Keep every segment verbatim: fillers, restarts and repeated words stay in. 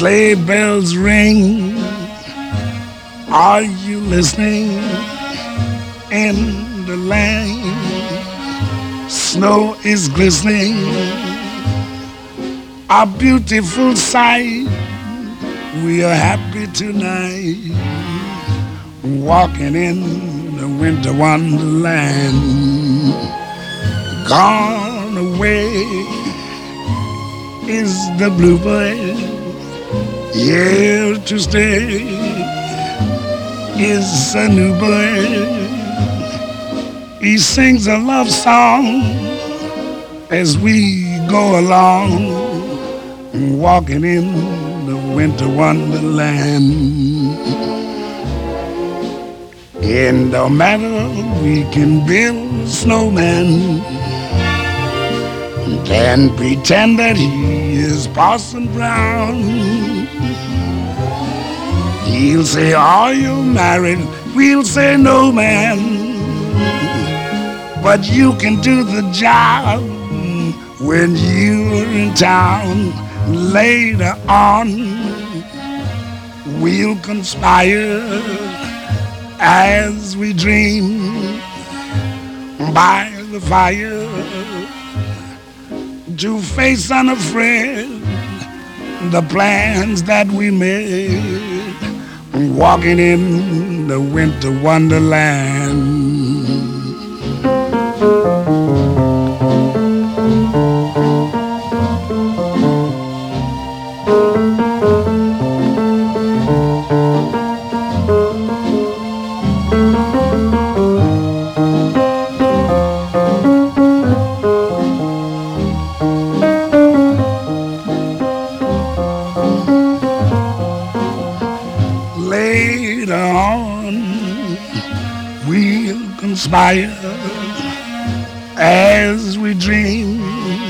Sleigh bells ring. Are you listening? In the lane, snow is glistening. A beautiful sight. We are happy tonight, walking in the winter wonderland. Gone away is the bluebird. Here to stay is a new bird. He sings a love song as we go along, walking in the winter wonderland. And no matter, we can build a snowman and pretend that he is Parson Brown. He'll say, are you married? We'll say, no, man. But you can do the job when you're in town. Later on, we'll conspire as we dream by the fire to face unafraid the plans that we made, walking in the winter wonderland. Later on, we'll conspire as we dream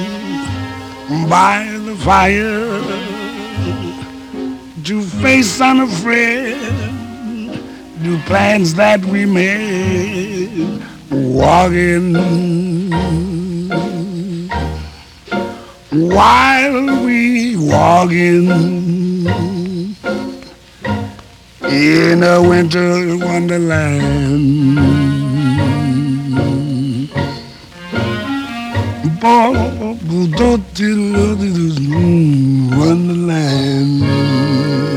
by the fire to face unafraid the plans that we made, walking while we walking in a winter wonderland. Wonderland.